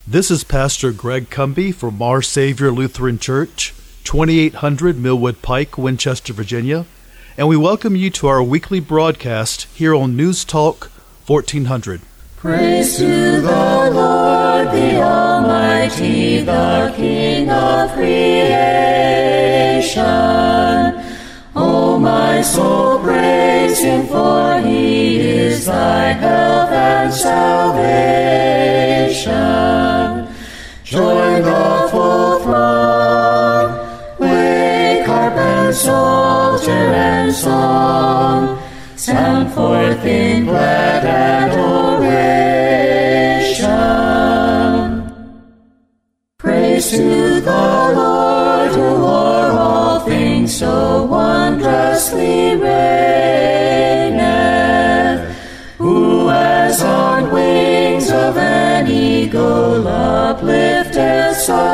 This is Pastor Greg Cumby from Our Savior Lutheran Church, 2800 Millwood Pike, Winchester, Virginia, and we welcome you to our weekly broadcast here on News Talk 1400. Praise to the Lord, the Almighty, the King of creation. O my soul, praise Him, for He is thy help and salvation. Join the full throng, wake, harp and psalter and song, sound forth in glad adoration. Praise to the Lord, who o'er all things so wondrously reigneth, who as on wings of an eagle uplifteth,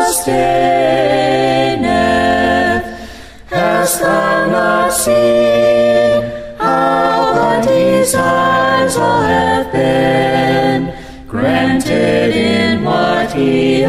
sustaineth. Hast thou not seen how thy desires all have been granted in what He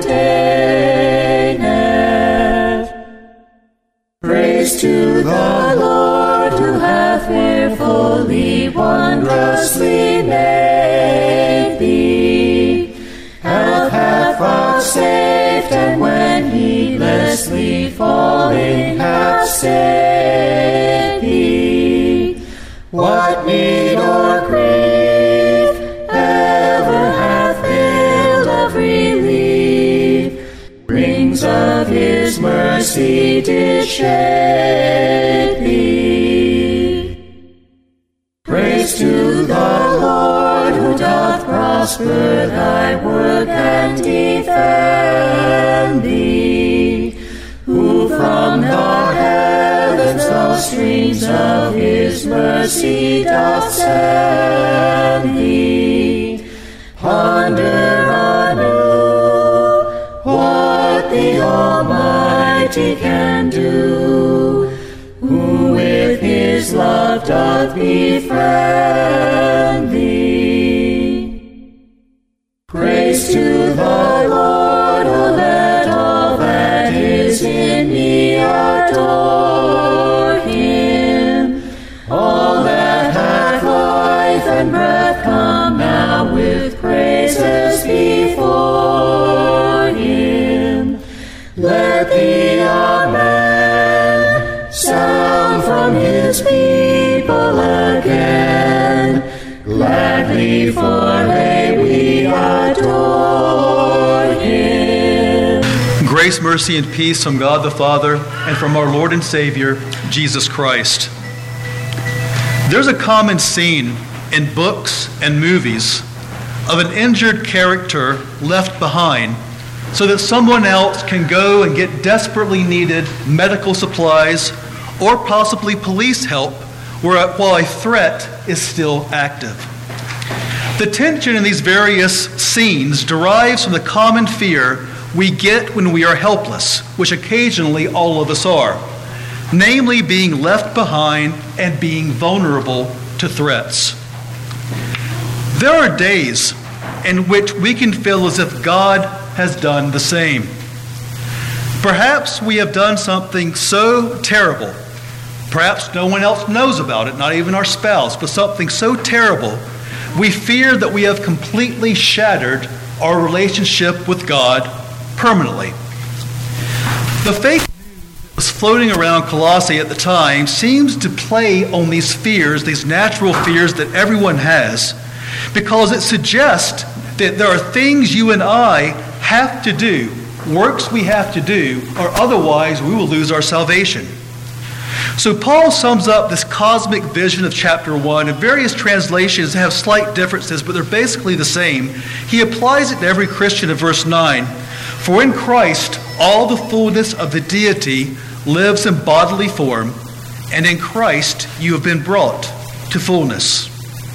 ordaineth? Praise to the Lord, who hath fearfully, wondrously made thee, hath vouchsafed, and when heedlessly falling hath saved thee. What need or grief ever hath failed of relief, rings of His mercy did shade thee. Praise to the Lord, who doth prosper thy work and defend thee, who from the heavens the streams of His mercy doth send thee. Ponder anew what the Almighty can do, who with His love doth befriend thee. Praise to the Lord, O let all that is in me adore Him. All that hath life and breath, come now with praises before Him. Let the Amen sound from His people again. Gladly for we adore Him. Grace, mercy, and peace from God the Father and from our Lord and Savior, Jesus Christ. There's a common scene in books and movies of an injured character left behind so that someone else can go and get desperately needed medical supplies or possibly police help while a threat is still active. The tension in these various scenes derives from the common fear we get when we are helpless, which occasionally all of us are, namely being left behind and being vulnerable to threats. There are days in which we can feel as if God has done the same. Perhaps we have done something so terrible, perhaps no one else knows about it, not even our spouse, but something so terrible, we fear that we have completely shattered our relationship with God permanently. The fake news that was floating around Colossae at the time seems to play on these fears, these natural fears that everyone has, because it suggests that there are things you and I have to do, works we have to do, or otherwise we will lose our salvation. So Paul sums up this cosmic vision of chapter 1, and various translations have slight differences, but they're basically the same. He applies it to every Christian in verse 9. For in Christ all the fullness of the deity lives in bodily form, and in Christ you have been brought to fullness.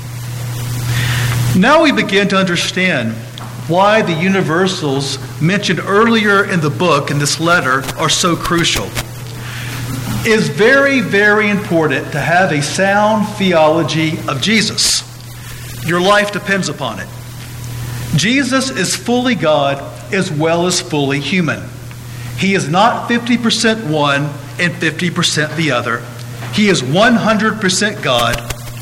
Now we begin to understand why the universals mentioned earlier in the book, in this letter, are so crucial. It is very, very important to have a sound theology of Jesus. Your life depends upon it. Jesus is fully God as well as fully human. He is not 50% one and 50% the other. He is 100% God,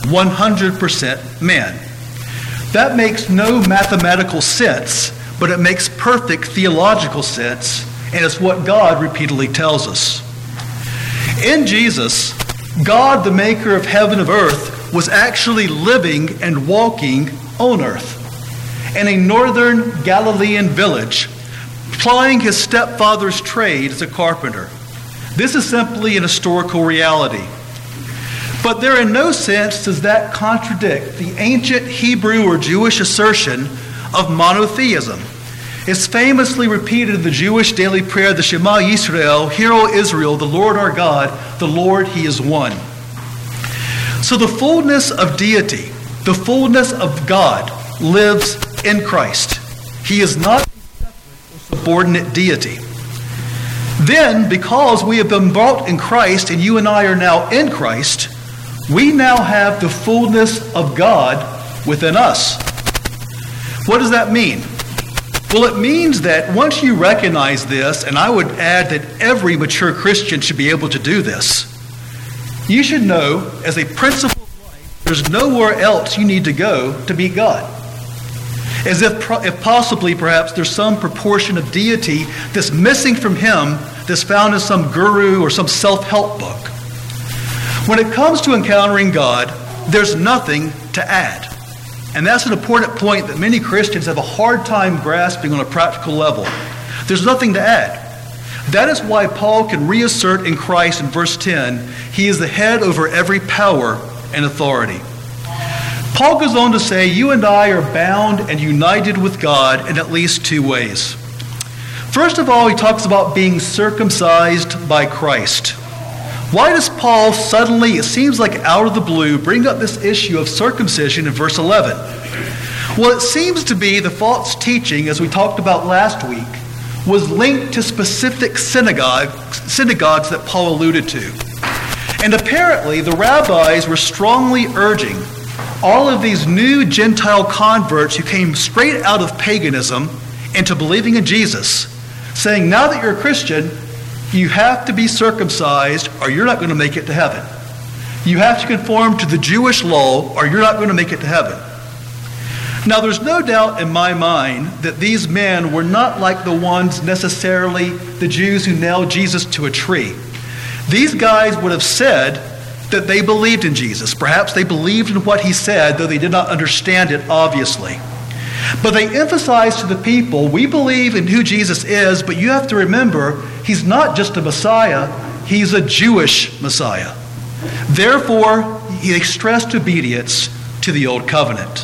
100% man. That makes no mathematical sense, but it makes perfect theological sense, and it's what God repeatedly tells us. In Jesus, God, the maker of heaven and earth, was actually living and walking on earth in a northern Galilean village, plying his stepfather's trade as a carpenter. This is simply an historical reality. But there in no sense does that contradict the ancient Hebrew or Jewish assertion of monotheism. It's famously repeated in the Jewish daily prayer, the Shema Yisrael, Hear, O Israel, the Lord our God, the Lord, He is one. So the fullness of deity, the fullness of God, lives in Christ. He is not a separate or subordinate deity. Then, because we have been brought in Christ, and you and I are now in Christ, we now have the fullness of God within us. What does that mean? Well, it means that once you recognize this, and I would add that every mature Christian should be able to do this, you should know, as a principle of life, there's nowhere else you need to go to meet God. As if possibly, perhaps, there's some proportion of deity that's missing from Him that's found in some guru or some self-help book. When it comes to encountering God, there's nothing to add. And that's an important point that many Christians have a hard time grasping on a practical level. There's nothing to add. That is why Paul can reassert in Christ in verse 10, He is the head over every power and authority. Paul goes on to say, you and I are bound and united with God in at least two ways. First of all, he talks about being circumcised by Christ. Why does Paul suddenly, it seems like out of the blue, bring up this issue of circumcision in verse 11? Well, it seems to be the false teaching, as we talked about last week, was linked to specific synagogues that Paul alluded to. And apparently, the rabbis were strongly urging all of these new Gentile converts who came straight out of paganism into believing in Jesus, saying, now that you're a Christian, you have to be circumcised or you're not going to make it to heaven. You have to conform to the Jewish law or you're not going to make it to heaven. Now, there's no doubt in my mind that these men were not like the ones necessarily the Jews who nailed Jesus to a tree. These guys would have said that they believed in Jesus. Perhaps they believed in what he said, though they did not understand it, obviously. But they emphasized to the people, we believe in who Jesus is, but you have to remember, he's not just a Messiah, he's a Jewish Messiah. Therefore, he stressed obedience to the Old Covenant.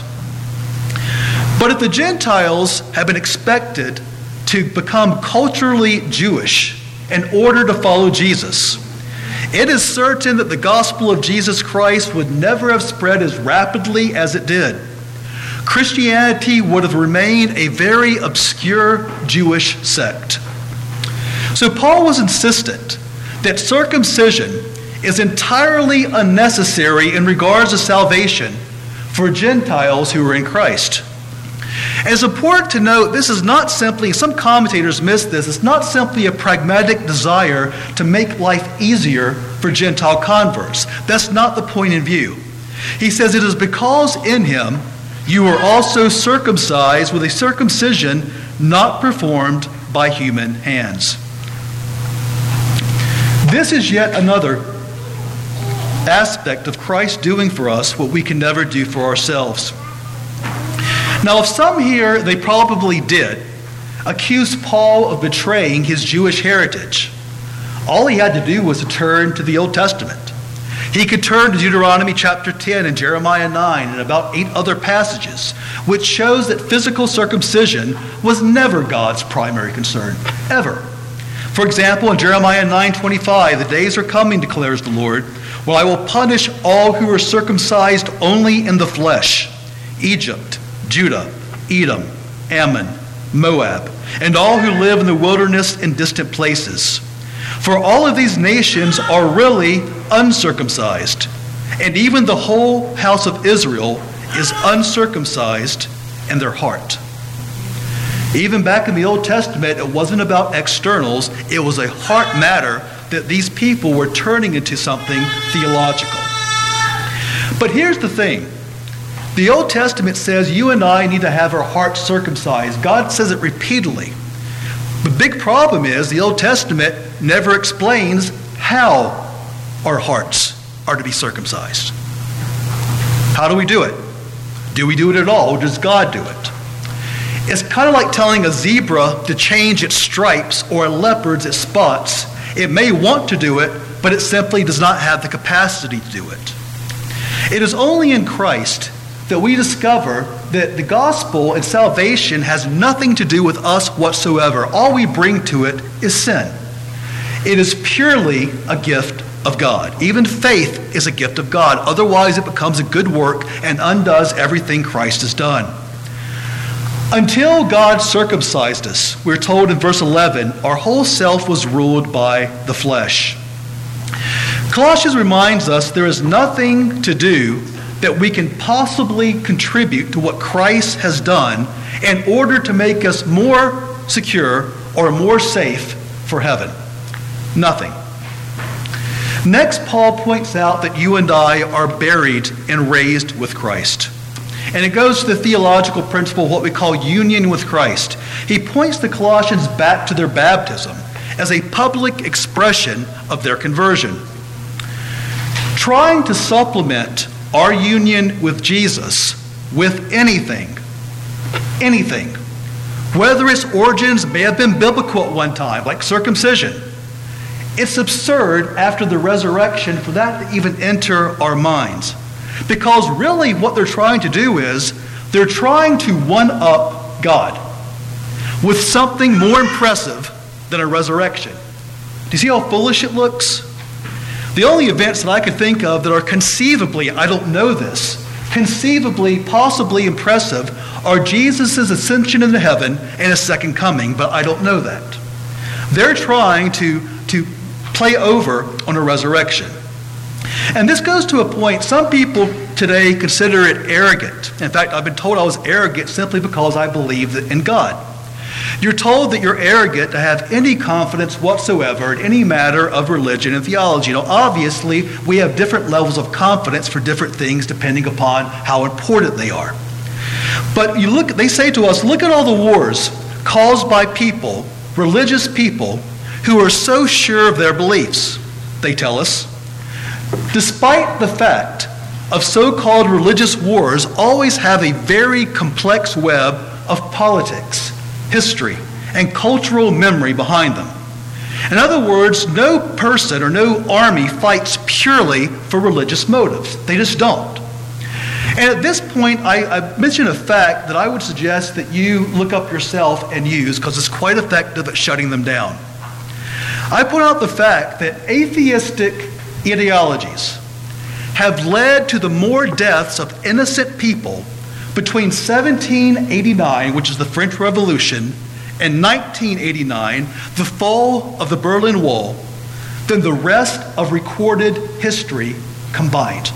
But if the Gentiles have been expected to become culturally Jewish in order to follow Jesus, it is certain that the gospel of Jesus Christ would never have spread as rapidly as it did. Christianity would have remained a very obscure Jewish sect. So Paul was insistent that circumcision is entirely unnecessary in regards to salvation for Gentiles who are in Christ. And it's important to note this is not simply, some commentators miss this, it's not simply a pragmatic desire to make life easier for Gentile converts. That's not the point in view. He says it is because in him you are also circumcised with a circumcision not performed by human hands. This is yet another aspect of Christ doing for us what we can never do for ourselves. Now, if some here, they probably did, accuse Paul of betraying his Jewish heritage, all he had to do was to turn to the Old Testament. He could turn to Deuteronomy chapter 10 and Jeremiah 9 and about 8 other passages, which shows that physical circumcision was never God's primary concern, ever. For example, in Jeremiah 9:25, the days are coming, declares the Lord, when I will punish all who are circumcised only in the flesh, Egypt, Judah, Edom, Ammon, Moab, and all who live in the wilderness in distant places. For all of these nations are really uncircumcised, and even the whole house of Israel is uncircumcised in their heart. Even back in the Old Testament, it wasn't about externals. It was a heart matter that these people were turning into something theological. But here's the thing. The Old Testament says you and I need to have our hearts circumcised. God says it repeatedly. The big problem is the Old Testament never explains how our hearts are to be circumcised. How do we do it? Do we do it at all, or does God do it? It's kind of like telling a zebra to change its stripes or a leopard its spots. It may want to do it, but it simply does not have the capacity to do it. It is only in Christ that we discover that the gospel and salvation has nothing to do with us whatsoever. All we bring to it is sin. It is purely a gift of God. Even faith is a gift of God. Otherwise, it becomes a good work and undoes everything Christ has done. Until God circumcised us, we're told in verse 11, our whole self was ruled by the flesh. Colossians reminds us there is nothing to do that we can possibly contribute to what Christ has done in order to make us more secure or more safe for heaven. Nothing. Next, Paul points out that you and I are buried and raised with Christ. And it goes to the theological principle of what we call union with Christ. He points the Colossians back to their baptism as a public expression of their conversion. Trying to supplement our union with Jesus with anything, whether its origins may have been biblical at one time, like circumcision, it's absurd after the resurrection for that to even enter our minds. Because really what they're trying to do is they're trying to one-up God with something more impressive than a resurrection. Do you see how foolish it looks? The only events that I can think of that are conceivably, I don't know this, conceivably, possibly impressive are Jesus' ascension into heaven and his second coming, but I don't know that. They're trying to play over on a resurrection. And this goes to a point, some people today consider it arrogant. In fact, I've been told I was arrogant simply because I believed in God. You're told that you're arrogant to have any confidence whatsoever in any matter of religion and theology. Now, obviously, we have different levels of confidence for different things depending upon how important they are. But you look, they say to us, look at all the wars caused by people, religious people, who are so sure of their beliefs, they tell us. Despite the fact of so-called religious wars always have a very complex web of politics, history, and cultural memory behind them. In other words, no person or no army fights purely for religious motives. They just don't. And at this point, I mentioned a fact that I would suggest that you look up yourself and use because it's quite effective at shutting them down. I point out the fact that atheistic ideologies have led to the more deaths of innocent people between 1789, which is the French Revolution, and 1989, the fall of the Berlin Wall, than the rest of recorded history combined.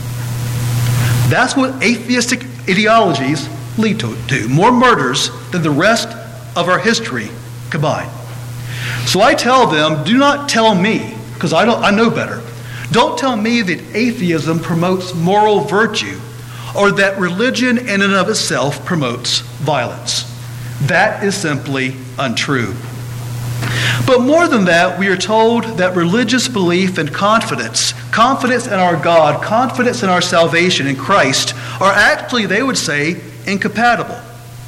That's what atheistic ideologies lead to. More murders than the rest of our history combined. So I tell them, do not tell me, because I know better. Don't tell me that atheism promotes moral virtue or that religion in and of itself promotes violence. That is simply untrue. But more than that, we are told that religious belief and confidence in our God, confidence in our salvation in Christ, are actually, they would say, incompatible.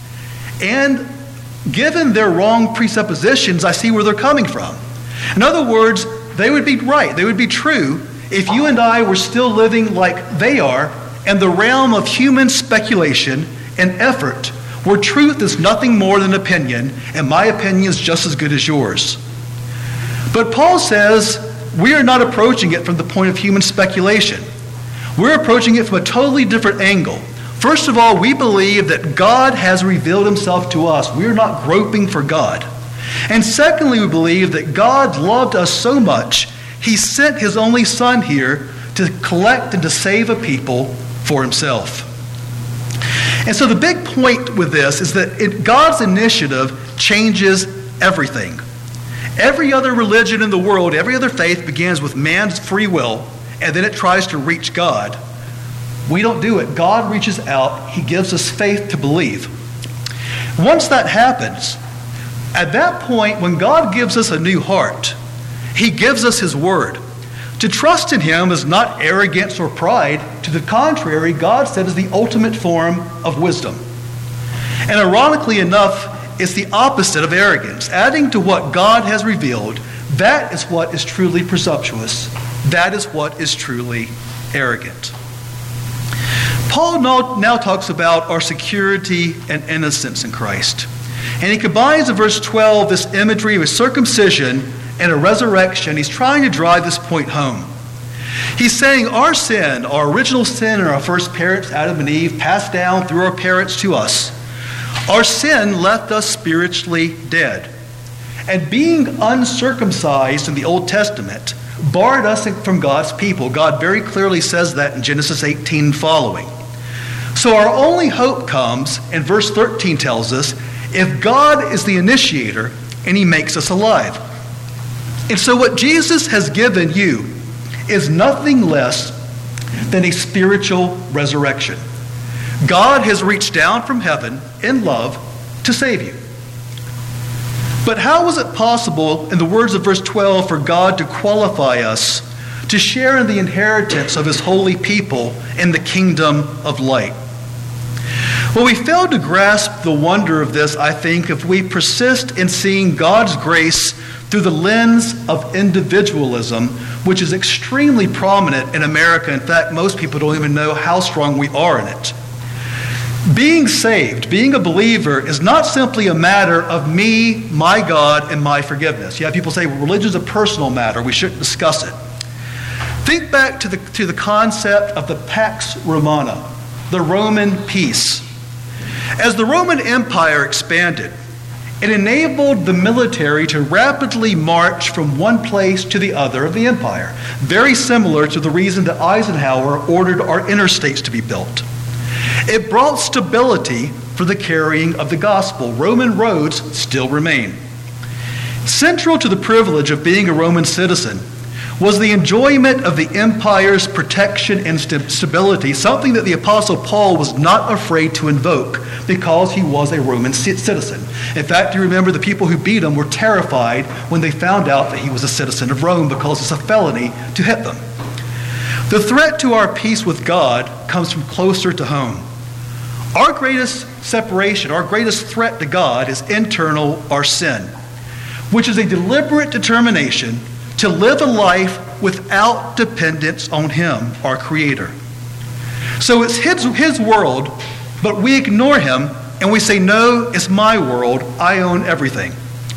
And given their wrong presuppositions, I see where they're coming from. In other words, they would be right, they would be true if you and I were still living like they are in the realm of human speculation and effort, where truth is nothing more than opinion, and my opinion is just as good as yours. But Paul says we are not approaching it from the point of human speculation. We're approaching it from a totally different angle. First of all, we believe that God has revealed himself to us. We are not groping for God. And secondly, we believe that God loved us so much, he sent his only Son here to collect and to save a people for himself. And so the big point with this is that God's initiative changes everything. Every other religion in the world, every other faith begins with man's free will, and then it tries to reach God. We don't do it. God reaches out. He gives us faith to believe. Once that happens, at that point, when God gives us a new heart, he gives us his word. To trust in him is not arrogance or pride. To the contrary, God said is the ultimate form of wisdom. And ironically enough, it's the opposite of arrogance. Adding to what God has revealed, that is what is truly presumptuous. That is what is truly arrogant. Paul now talks about our security and innocence in Christ. And he combines in verse 12 this imagery of a circumcision and a resurrection. He's trying to drive this point home. He's saying our sin, our original sin in our first parents, Adam and Eve, passed down through our parents to us. Our sin left us spiritually dead. And being uncircumcised in the Old Testament barred us from God's people. God very clearly says that in Genesis 18 following. So our only hope comes, and verse 13 tells us, if God is the initiator and he makes us alive. And so what Jesus has given you is nothing less than a spiritual resurrection. God has reached down from heaven in love to save you. But how was it possible, in the words of verse 12, for God to qualify us to share in the inheritance of his holy people in the kingdom of light? Well, we fail to grasp the wonder of this, I think, if we persist in seeing God's grace through the lens of individualism, which is extremely prominent in America. In fact, most people don't even know how strong we are in it. Being saved, being a believer, is not simply a matter of me, my God, and my forgiveness. You have people say, well, religion is a personal matter. We shouldn't discuss it. Think back to the concept of the Pax Romana, the Roman peace. As the Roman Empire expanded, it enabled the military to rapidly march from one place to the other of the empire, very similar to the reason that Eisenhower ordered our interstates to be built. It brought stability for the carrying of the gospel. Roman roads still remain. Central to the privilege of being a Roman citizen was the enjoyment of the empire's protection and stability, something that the Apostle Paul was not afraid to invoke because he was a Roman citizen. In fact, you remember the people who beat him were terrified when they found out that he was a citizen of Rome because it's a felony to hit them. The threat to our peace with God comes from closer to home. Our greatest separation, our greatest threat to God is internal, our sin, which is a deliberate determination to live a life without dependence on him, our Creator. So it's his world, but we ignore him and we say, no, it's my world. I own everything.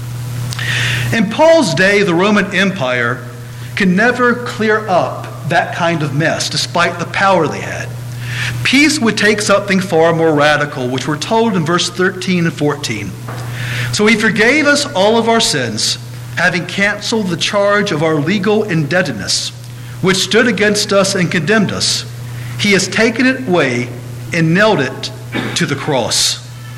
In Paul's day, the Roman Empire could never clear up that kind of mess, despite the power they had. Peace would take something far more radical, which we're told in verse 13 and 14. So he forgave us all of our sins, having canceled the charge of our legal indebtedness, which stood against us and condemned us. He has taken it away and nailed it to the cross.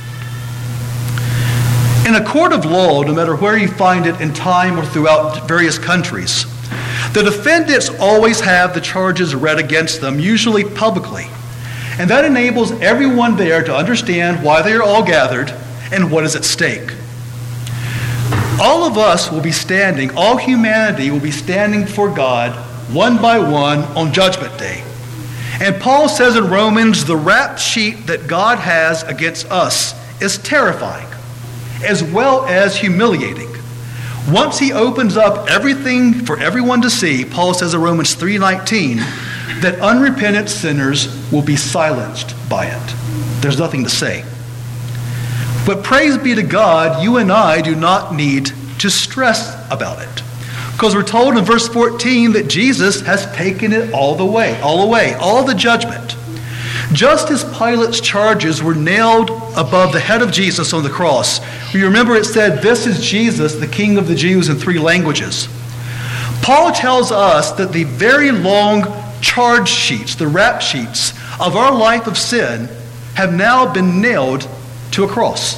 In a court of law, no matter where you find it in time or throughout various countries, the defendants always have the charges read against them, usually publicly. And that enables everyone there to understand why they are all gathered and what is at stake. All of us will be standing, all humanity will be standing before God one by one on Judgment Day. And Paul says in Romans, the rap sheet that God has against us is terrifying, as well as humiliating. Once he opens up everything for everyone to see, Paul says in Romans 3:19, that unrepentant sinners will be silenced by it. There's nothing to say. But praise be to God, you and I do not need to stress about it. Because we're told in verse 14 that Jesus has taken it all away, all the judgment. Just as Pilate's charges were nailed above the head of Jesus on the cross, you remember it said, this is Jesus, the King of the Jews, in 3 languages. Paul tells us that the very long charge sheets, the rap sheets of our life of sin, have now been nailed to a cross.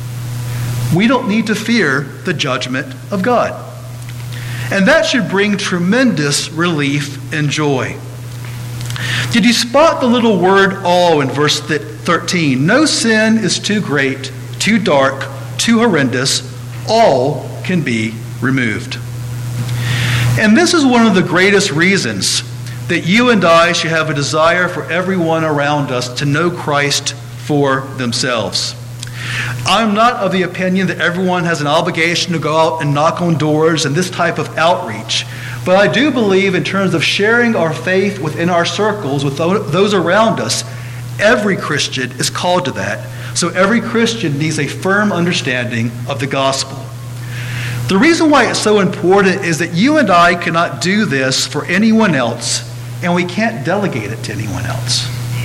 We don't need to fear the judgment of God. And that should bring tremendous relief and joy. Did you spot the little word all in verse 13? No sin is too great, too dark, too horrendous. All can be removed. And this is one of the greatest reasons that you and I should have a desire for everyone around us to know Christ for themselves. I'm not of the opinion that everyone has an obligation to go out and knock on doors and this type of outreach. But I do believe in terms of sharing our faith within our circles with those around us, every Christian is called to that. So every Christian needs a firm understanding of the gospel. The reason why it's so important is that you and I cannot do this for anyone else, and we can't delegate it to anyone else.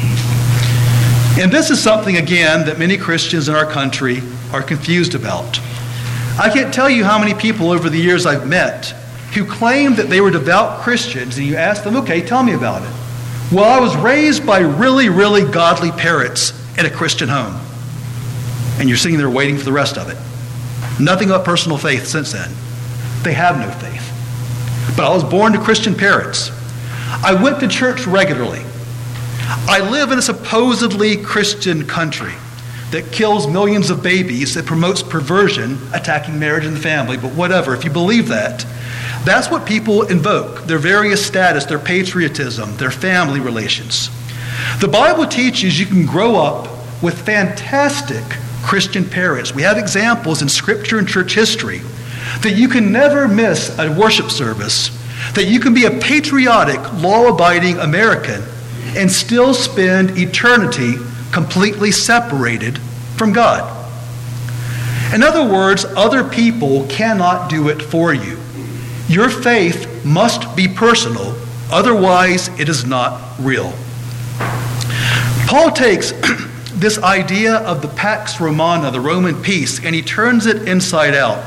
And this is something, again, that many Christians in our country are confused about. I can't tell you how many people over the years I've met who claim that they were devout Christians, and you ask them, okay, tell me about it. Well, I was raised by really, really godly parents in a Christian home. And you're sitting there waiting for the rest of it. Nothing but personal faith since then. They have no faith. But I was born to Christian parents. I went to church regularly. I live in a supposedly Christian country that kills millions of babies, that promotes perversion, attacking marriage and the family, but whatever, if you believe that, that's what people invoke, their various status, their patriotism, their family relations. The Bible teaches you can grow up with fantastic Christian parents. We have examples in Scripture and church history that you can never miss a worship service, that you can be a patriotic, law-abiding American and still spend eternity completely separated from God. In other words, other people cannot do it for you. Your faith must be personal, otherwise it is not real. Paul takes this idea of the Pax Romana, the Roman peace, and he turns it inside out.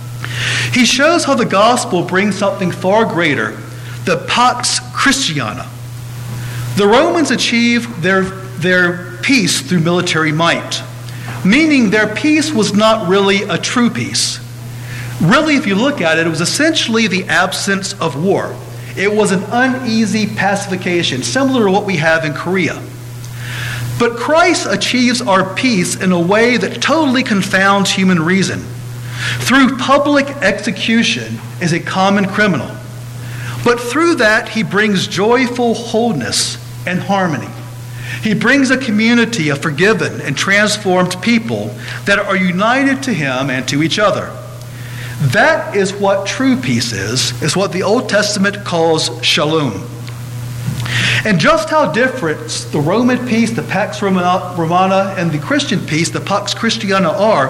He shows how the gospel brings something far greater, the Pax Christiana. The Romans achieved their peace through military might, meaning their peace was not really a true peace. Really, if you look at it, it was essentially the absence of war. It was an uneasy pacification, similar to what we have in Korea. But Christ achieves our peace in a way that totally confounds human reason. Through public execution as a common criminal. But through that, he brings joyful wholeness and harmony. He brings a community of forgiven and transformed people that are united to him and to each other. That is what true peace is what the Old Testament calls shalom. And just how different the Roman peace, the Pax Romana, and the Christian peace, the Pax Christiana,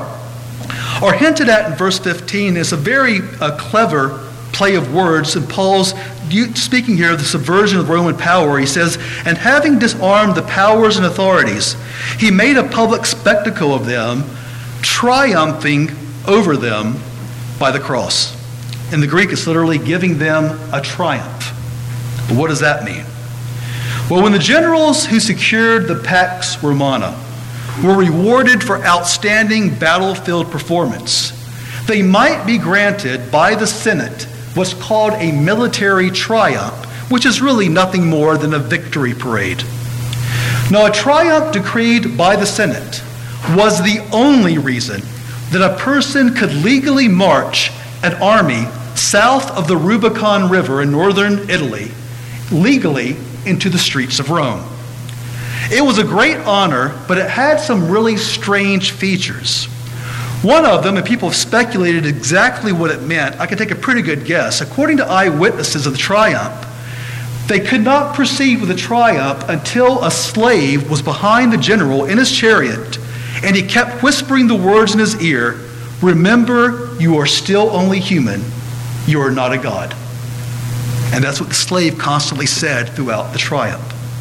are hinted at in verse 15. It's a very clever play of words, and Paul's speaking here of the subversion of Roman power. He says, and having disarmed the powers and authorities, he made a public spectacle of them, triumphing over them by the cross. In the Greek, it's literally giving them a triumph. But what does that mean? Well, when the generals who secured the Pax Romana were rewarded for outstanding battlefield performance, they might be granted by the Senate what's called a military triumph, which is really nothing more than a victory parade. Now, a triumph decreed by the Senate was the only reason that a person could legally march an army south of the Rubicon River in northern Italy, legally into the streets of Rome. It was a great honor, but it had some really strange features. One of them, and people have speculated exactly what it meant, I can take a pretty good guess. According to eyewitnesses of the triumph, they could not proceed with the triumph until a slave was behind the general in his chariot, and he kept whispering the words in his ear, "Remember, you are still only human. You are not a god." And that's what the slave constantly said throughout the triumph.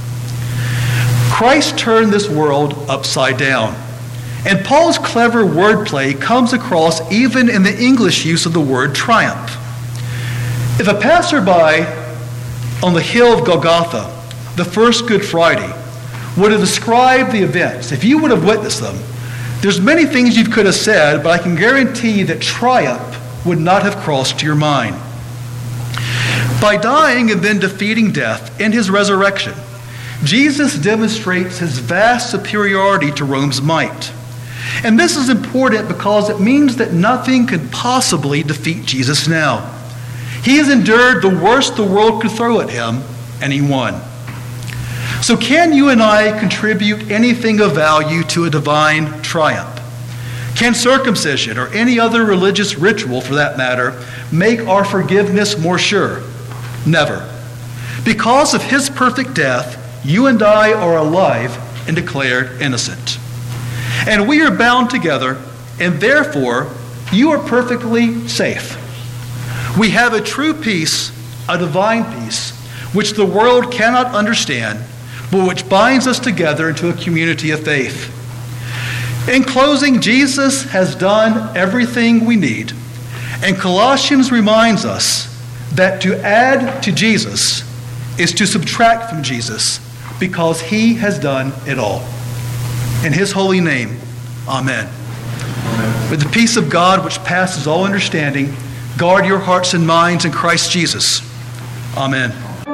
Christ turned this world upside down. And Paul's clever wordplay comes across even in the English use of the word triumph. If a passerby on the hill of Golgotha, the first Good Friday, would have described the events, if you would have witnessed them, there's many things you could have said, but I can guarantee that triumph would not have crossed your mind. By dying and then defeating death in his resurrection, Jesus demonstrates his vast superiority to Rome's might. And this is important because it means that nothing could possibly defeat Jesus now. He has endured the worst the world could throw at him, and he won. So can you and I contribute anything of value to a divine triumph? Can circumcision, or any other religious ritual for that matter, make our forgiveness more sure? Never. Because of his perfect death, you and I are alive and declared innocent. And we are bound together, and therefore you are perfectly safe. We have a true peace, a divine peace, which the world cannot understand, but which binds us together into a community of faith. In closing, Jesus has done everything we need, and Colossians reminds us that to add to Jesus is to subtract from Jesus, because he has done it all. In his holy name, amen. Amen. With the peace of God which passes all understanding, guard your hearts and minds in Christ Jesus. Amen.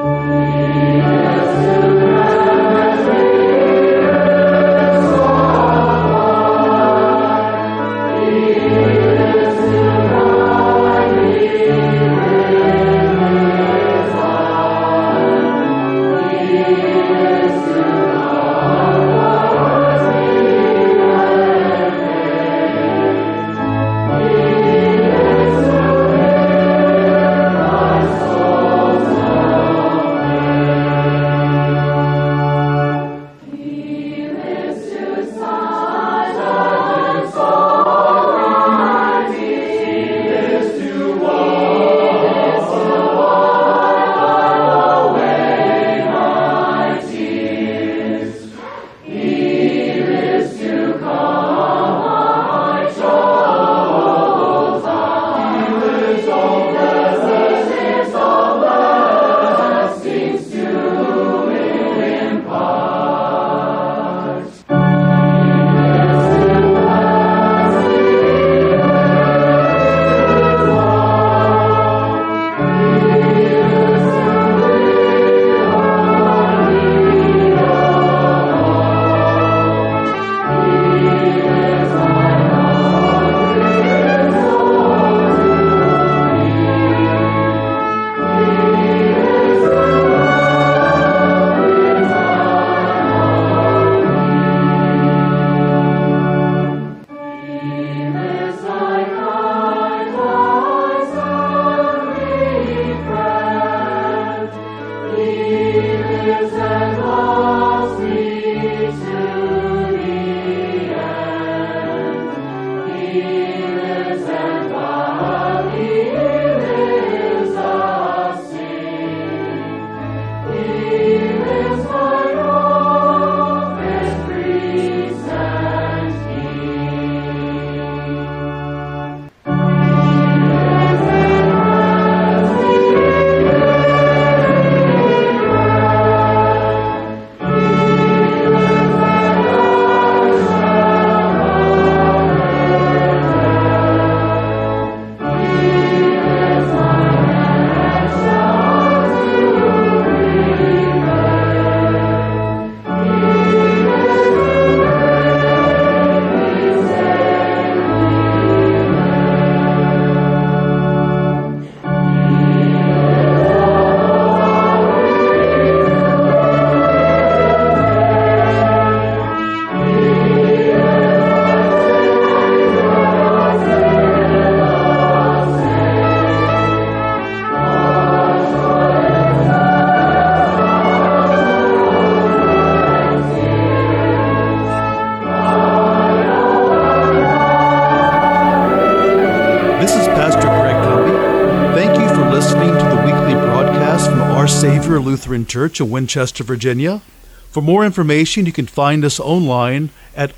Savior Lutheran Church in Winchester, Virginia. For more information, you can find us online at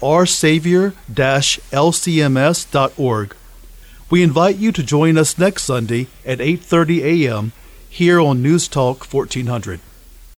oursavior-lcms.org. We invite you to join us next Sunday at 8:30 a.m. here on News Talk 1400.